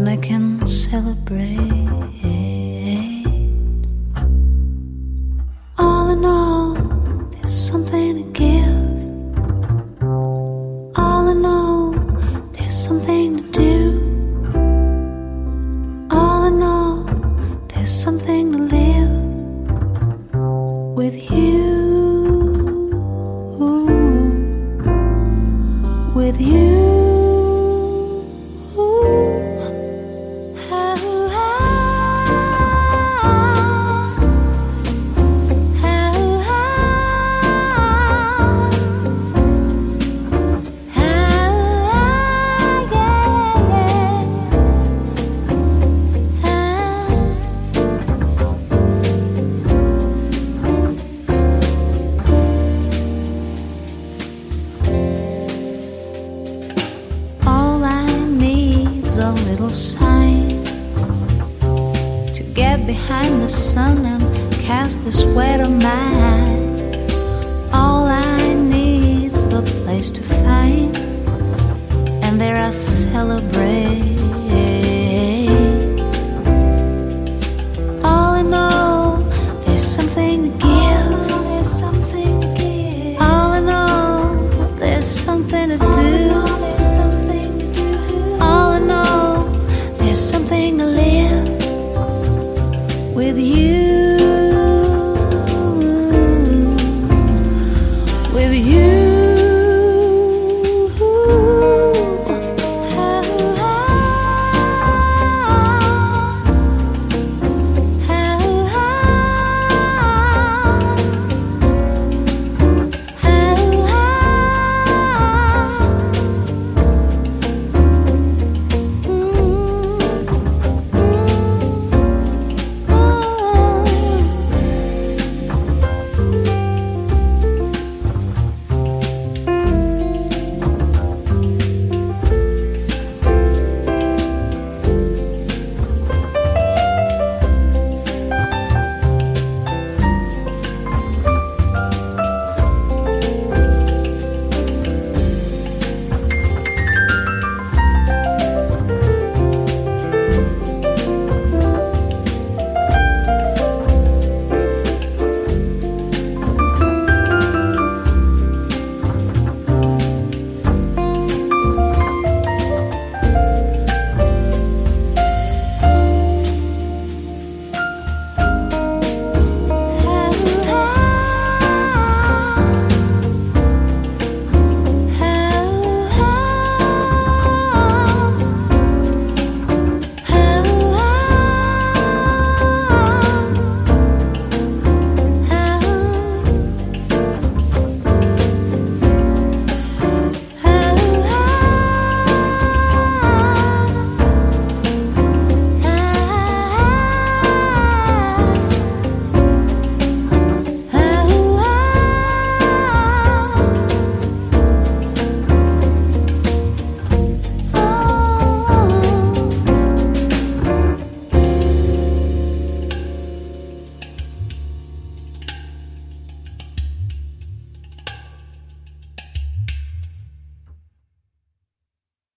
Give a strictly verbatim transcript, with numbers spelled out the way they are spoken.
and I can celebrate. All in all, there's something to give. All in all, there's something to do. All in all, there's something to live with you. With you. A little sign to get behind the sun and cast the sweat of mine. All I need's the place to find, and there I celebrate. All in all, there's something to give. There's something to give. All in all, there's something to do. There's something.